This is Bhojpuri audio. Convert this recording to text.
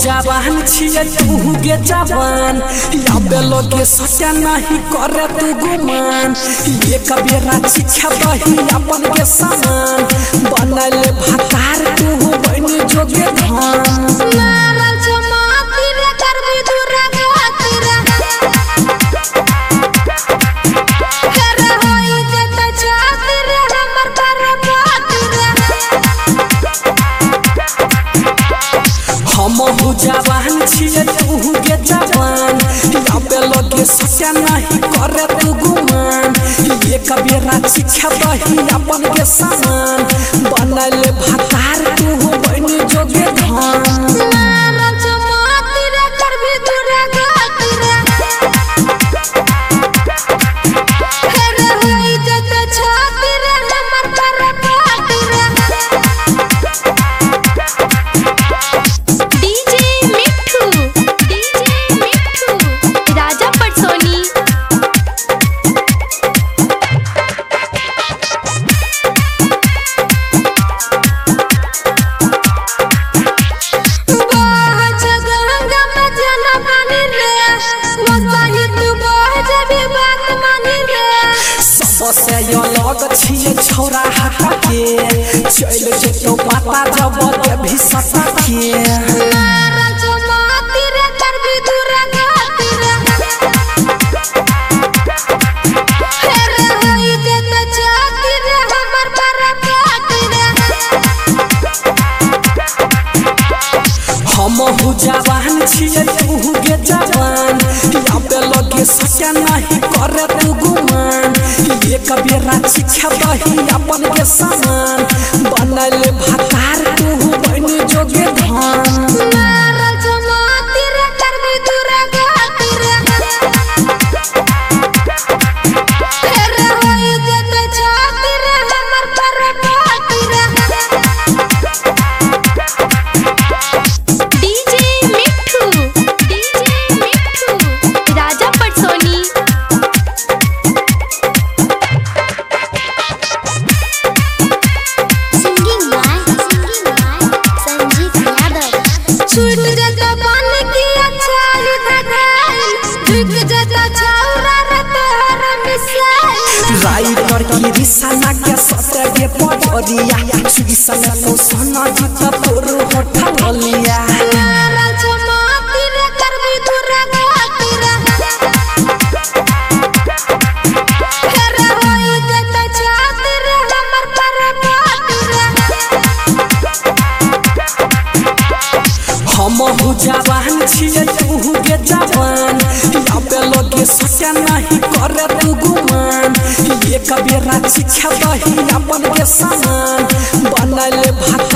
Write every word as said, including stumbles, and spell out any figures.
जवान छिए तू गे जवान याबे लोगे सत्या नहीं करे तू गुमान ये कबीरा शिक्षा दही अपन के समान बनल भतार तू बन जोगे धान मारल जमाती रे करबी दूर गातीरा करे होई जत जाती रे हमर पर बातीरा हम हो जवान छिए तू गे जवान याबे लोगे सत्या नहीं करे तू गुमान ये कबीरा शिक्षा दही अपन के समान बनल भतार तू बन जोगे धान मारल जमाती रे करबी दूर गातीरा करे होई जत जाती रे हमर पर बातीरा डीजे मिठू डीजे मिठू राजा पटसोनी बाह जगंगा में जना पानी रे मस्ताही तू बाह जबी बात मानी रे सबसे यो लग छिए छौरा हटा के चल जेतो पता जब के भी सता के मारल जमाती रे करबी दूर गातीरा करे होई जत जाती रे हमर पर बातीरा हम हो जवान छिए तू गे जवान याबे लगे सत्या नहीं करे तू गुमान ये कबीरा शिक्षा दही अपन के समान बनल भतार तू बन जोगे धान मारल जमाती रे करबी दूर गातीरा करे होई जत जाती रे हमर पर बातीरा डीजे मिठू डीजे मिठू राजा पटसोनी singing by singing by Sanjeet Yadav छूट जाता पानी की अच्छाई धगाई झुक जाता छौरा रे तोहर मिसाई राइटर की रिसाना के सत्य के पटरिया सुगिसन तो सना जित तोर होठलिया मारल जमाती रे करबी दूर गातीरा करे होई जत जाती रे हमर पर बातीरा हम हो जवान छिए तू गे जवान याबे लोगे सत्या नहीं करे तू गुमान ये कबीरा शिक्षा दही अपन के समान बनल भतार